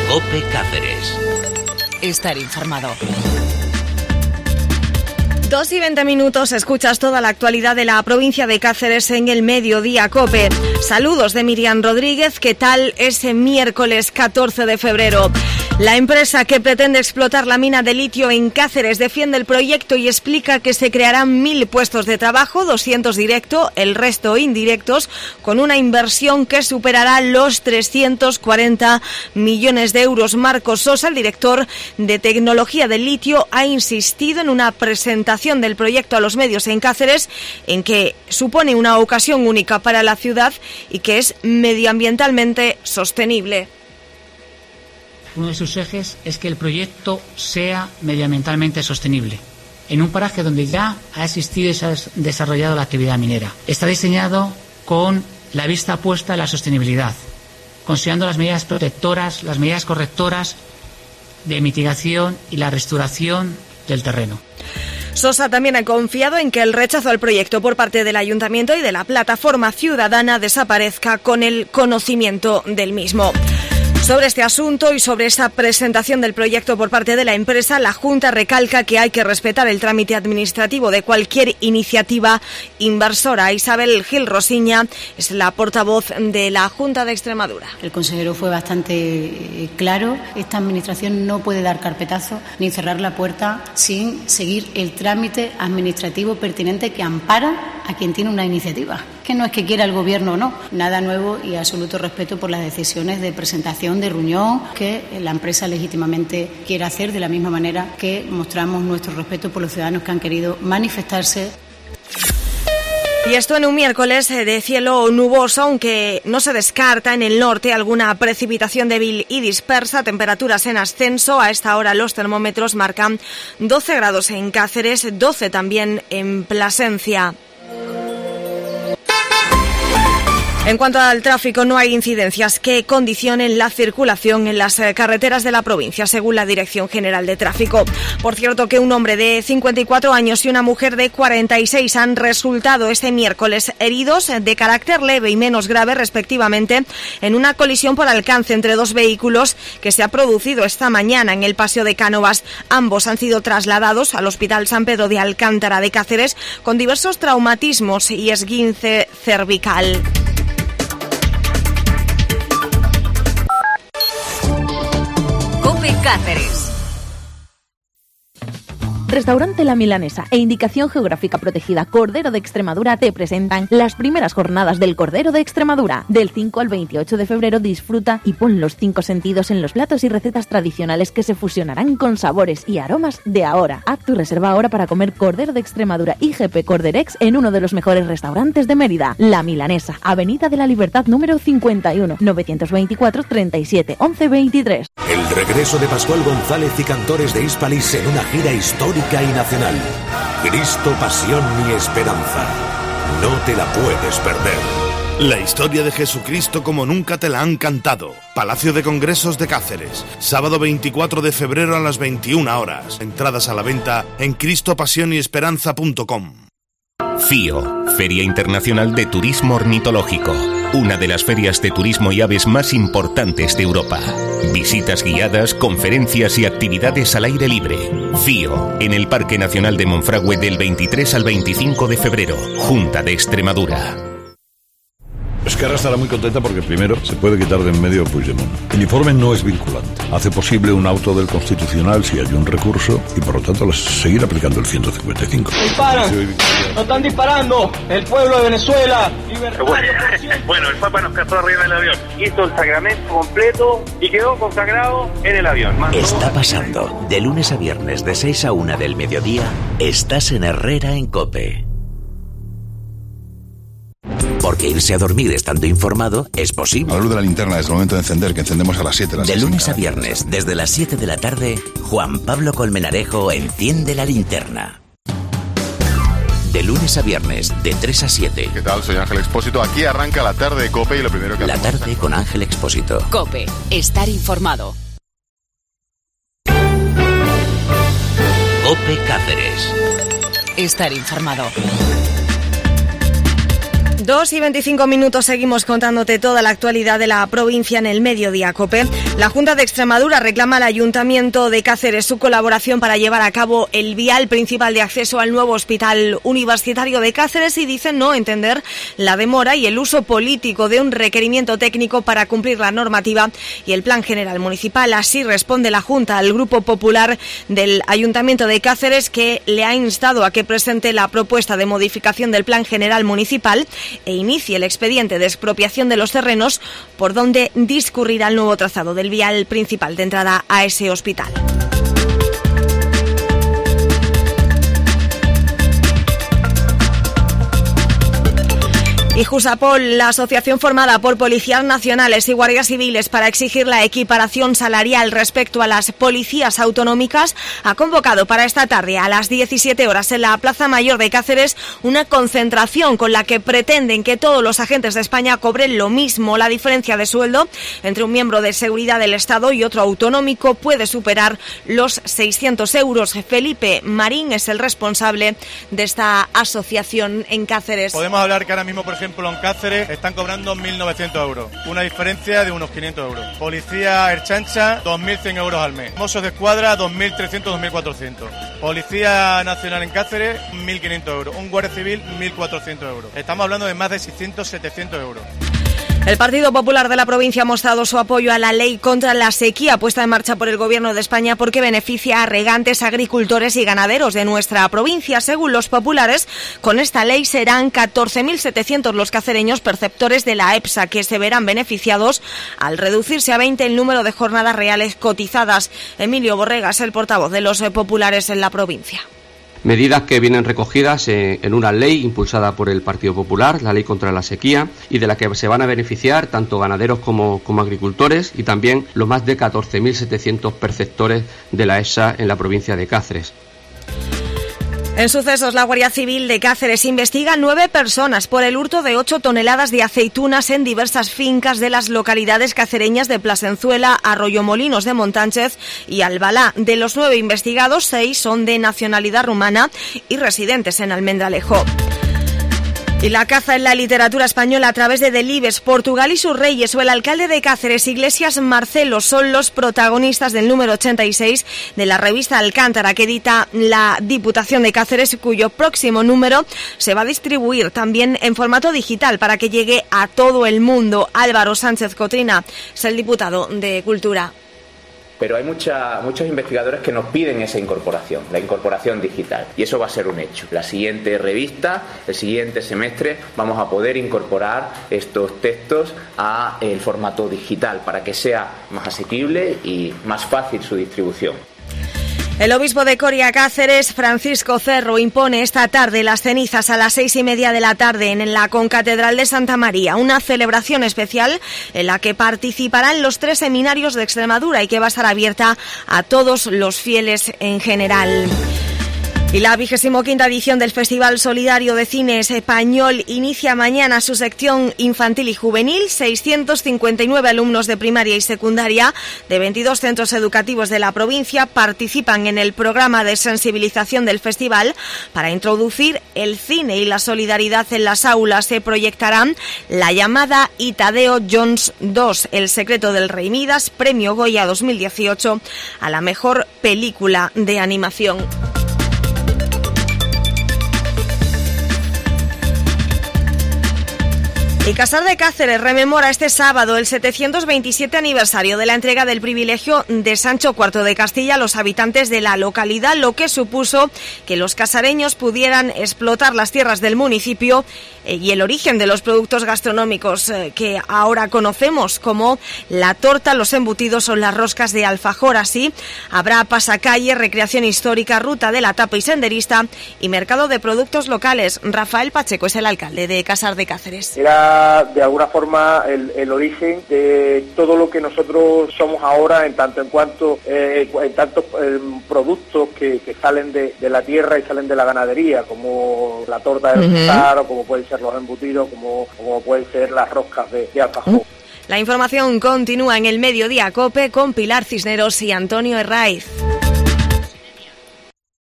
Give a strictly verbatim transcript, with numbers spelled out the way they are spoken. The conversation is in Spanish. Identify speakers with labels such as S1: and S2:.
S1: COPE Cáceres.
S2: Estar informado.
S3: Dos y veinte minutos, escuchas toda la actualidad de la provincia de Cáceres en el Mediodía COPE. Saludos de Miriam Rodríguez, ¿qué tal ese miércoles catorce de febrero? La empresa que pretende explotar la mina de litio en Cáceres defiende el proyecto y explica que se crearán mil puestos de trabajo, doscientos directos, el resto indirectos, con una inversión que superará los trescientos cuarenta millones de euros. Marcos Sosa, el director de tecnología del litio, ha insistido en una presentación del proyecto a los medios en Cáceres, en que supone una ocasión única para la ciudad y que es medioambientalmente sostenible.
S4: Uno de sus ejes es que el proyecto sea medioambientalmente sostenible, en un paraje donde ya ha existido y se ha desarrollado la actividad minera. Está diseñado con la vista puesta en la sostenibilidad, considerando las medidas protectoras, las medidas correctoras de mitigación y la restauración del terreno.
S3: Sosa también ha confiado en que el rechazo al proyecto por parte del Ayuntamiento y de la Plataforma Ciudadana desaparezca con el conocimiento del mismo. Sobre este asunto y sobre esta presentación del proyecto por parte de la empresa, la Junta recalca que hay que respetar el trámite administrativo de cualquier iniciativa inversora. Isabel Gil Rosiña es la portavoz de la Junta de Extremadura.
S5: El consejero fue bastante claro. Esta administración no puede dar carpetazo ni cerrar la puerta sin seguir el trámite administrativo pertinente que ampara a quien tiene una iniciativa. Que no es que quiera el Gobierno o no, nada nuevo y absoluto respeto por las decisiones de presentación de reunión que la empresa legítimamente quiere hacer, de la misma manera que mostramos nuestro respeto por los ciudadanos que han querido manifestarse.
S3: Y esto en un miércoles de cielo nuboso, aunque no se descarta en el norte alguna precipitación débil y dispersa, temperaturas en ascenso. A esta hora los termómetros marcan doce grados en Cáceres, doce también en Plasencia. En cuanto al tráfico, no hay incidencias que condicionen la circulación en las carreteras de la provincia, según la Dirección General de Tráfico. Por cierto, que un hombre de cincuenta y cuatro años y una mujer de cuarenta y seis han resultado este miércoles heridos de carácter leve y menos grave, respectivamente, en una colisión por alcance entre dos vehículos que se ha producido esta mañana en el Paseo de Cánovas. Ambos han sido trasladados al Hospital San Pedro de Alcántara de Cáceres con diversos traumatismos y esguince cervical.
S2: COPE Cáceres.
S6: Restaurante La Milanesa e Indicación Geográfica Protegida Cordero de Extremadura te presentan las primeras jornadas del Cordero de Extremadura. Del cinco al veintiocho de febrero disfruta y pon los cinco sentidos en los platos y recetas tradicionales que se fusionarán con sabores y aromas de ahora. Haz tu reserva ahora para comer Cordero de Extremadura I G P Corderex en uno de los mejores restaurantes de Mérida. La Milanesa, Avenida de la Libertad número cincuenta y uno, novecientos veinticuatro, treinta y siete, once, veintitrés.
S7: El regreso de Pascual González y cantores de Hispalis en una gira histórica y nacional. Cristo, pasión y esperanza. No te la puedes perder.
S8: La historia de Jesucristo como nunca te la han cantado. Palacio de Congresos de Cáceres. Sábado veinticuatro de febrero a las veintiuna horas. Entradas a la venta en cristo pasión y esperanza punto com.
S1: FIO, Feria Internacional de Turismo Ornitológico. Una de las ferias de turismo y aves más importantes de Europa. Visitas guiadas, conferencias y actividades al aire libre. FIO, en el Parque Nacional de Monfragüe del veintitrés al veinticinco de febrero. Junta de Extremadura.
S9: Esquerra estará muy contenta porque primero se puede quitar de en medio a Puigdemont. El informe no es vinculante. Hace posible un auto del Constitucional si hay un recurso y por lo tanto seguir aplicando el ciento cincuenta y cinco.
S10: ¡Disparan! ¡Nos están disparando! ¡El pueblo de Venezuela!
S11: Bueno, bueno, el Papa nos casó arriba del avión. Hizo el sacramento completo y quedó consagrado en el avión. Más
S1: Está pasando. De lunes a viernes de seis a una del mediodía, estás en Herrera en COPE. Porque irse a dormir estando informado es posible.
S12: A la luz de la linterna es el momento de encender, que encendemos a las siete.
S1: De lunes a viernes, desde las siete de la tarde, Juan Pablo Colmenarejo enciende la linterna. De lunes a viernes, de tres a siete.
S13: ¿Qué tal? Soy Ángel Expósito. Aquí arranca la tarde de COPE y lo primero que
S1: La hacemos... tarde con Ángel Expósito.
S2: COPE. Estar informado.
S1: COPE Cáceres.
S2: Estar informado.
S3: Dos y veinticinco minutos, seguimos contándote toda la actualidad de la provincia en el Mediodía COPE. La Junta de Extremadura reclama al Ayuntamiento de Cáceres su colaboración para llevar a cabo el vial principal de acceso al nuevo Hospital Universitario de Cáceres y dicen no entender la demora y el uso político de un requerimiento técnico para cumplir la normativa y el Plan General Municipal. Así responde la Junta al Grupo Popular del Ayuntamiento de Cáceres, que le ha instado a que presente la propuesta de modificación del Plan General Municipal e inicie el expediente de expropiación de los terrenos por donde discurrirá el nuevo trazado del vial principal de entrada a ese hospital. Y Jusapol, la asociación formada por policías nacionales y guardias civiles para exigir la equiparación salarial respecto a las policías autonómicas, ha convocado para esta tarde a las diecisiete horas en la Plaza Mayor de Cáceres una concentración con la que pretenden que todos los agentes de España cobren lo mismo. La diferencia de sueldo entre un miembro de seguridad del Estado y otro autonómico puede superar los seiscientos euros. Felipe Marín es el responsable de esta asociación en Cáceres.
S14: Podemos hablar que ahora mismo, por ejemplo, en Cáceres están cobrando mil novecientos euros, una diferencia de unos quinientos euros. Policía Erchancha, dos mil cien euros al mes. Mossos de Escuadra, dos mil trescientos, dos mil cuatrocientos. Policía Nacional en Cáceres, mil quinientos euros. Un guardia civil, mil cuatrocientos euros. Estamos hablando de más de seiscientos, setecientos euros.
S3: El Partido Popular de la provincia ha mostrado su apoyo a la ley contra la sequía puesta en marcha por el Gobierno de España porque beneficia a regantes, agricultores y ganaderos de nuestra provincia. Según los populares, con esta ley serán catorce mil setecientos los cacereños perceptores de la EPSA que se verán beneficiados al reducirse a veinte el número de jornadas reales cotizadas. Emilio Borrega es el portavoz de los populares en la provincia.
S15: Medidas que vienen recogidas en una ley impulsada por el Partido Popular, la ley contra la sequía, y de la que se van a beneficiar tanto ganaderos como, como agricultores y también los más de catorce mil setecientos perceptores de la EPSA en la provincia de Cáceres.
S3: En sucesos, la Guardia Civil de Cáceres investiga nueve personas por el hurto de ocho toneladas de aceitunas en diversas fincas de las localidades cacereñas de Plasenzuela, Arroyomolinos de Montánchez y Albalá. De los nueve investigados, seis son de nacionalidad rumana y residentes en Almendralejo. Y la caza en la literatura española a través de Delibes, Portugal y sus reyes o el alcalde de Cáceres, Iglesias Marcelo, son los protagonistas del número ochenta y seis de la revista Alcántara que edita la Diputación de Cáceres, cuyo próximo número se va a distribuir también en formato digital para que llegue a todo el mundo. Álvaro Sánchez Cotrina es el diputado de Cultura.
S16: Pero hay mucha, muchos investigadores que nos piden esa incorporación, la incorporación digital, y eso va a ser un hecho. La siguiente revista, el siguiente semestre, vamos a poder incorporar estos textos a el formato digital para que sea más asequible y más fácil su distribución.
S3: El obispo de Coria Cáceres, Francisco Cerro, impone esta tarde las cenizas a las seis y media de la tarde en la Concatedral de Santa María, una celebración especial en la que participarán los tres seminarios de Extremadura y que va a estar abierta a todos los fieles en general. Y la vigésimo quinta edición del Festival Solidario de Cine Español inicia mañana su sección infantil y juvenil. seiscientos cincuenta y nueve alumnos de primaria y secundaria de veintidós centros educativos de la provincia participan en el programa de sensibilización del festival para introducir el cine y la solidaridad en las aulas. Se proyectarán La llamada y Tadeo Jones dos, El secreto del rey Midas, Premio Goya dos mil dieciocho a la mejor película de animación. Y Casar de Cáceres rememora este sábado el setecientos veintisiete aniversario de la entrega del privilegio de Sancho cuarto de Castilla a los habitantes de la localidad, lo que supuso que los casareños pudieran explotar las tierras del municipio y el origen de los productos gastronómicos que ahora conocemos, como la torta, los embutidos o las roscas de alfajor. Así habrá pasacalle, recreación histórica, ruta de la tapa y senderista y mercado de productos locales. Rafael Pacheco es el alcalde de Casar de Cáceres.
S17: Era de alguna forma el, el origen de todo lo que nosotros somos ahora, en tanto en cuanto eh, en tantos eh, productos que, que salen de, de la tierra y salen de la ganadería, como la torta del Cesar, uh-huh. o como pueden ser los embutidos, como, como pueden ser las roscas de, de alfajor. Uh-huh.
S3: La información continúa en el Mediodía COPE con Pilar Cisneros y Antonio Herraiz.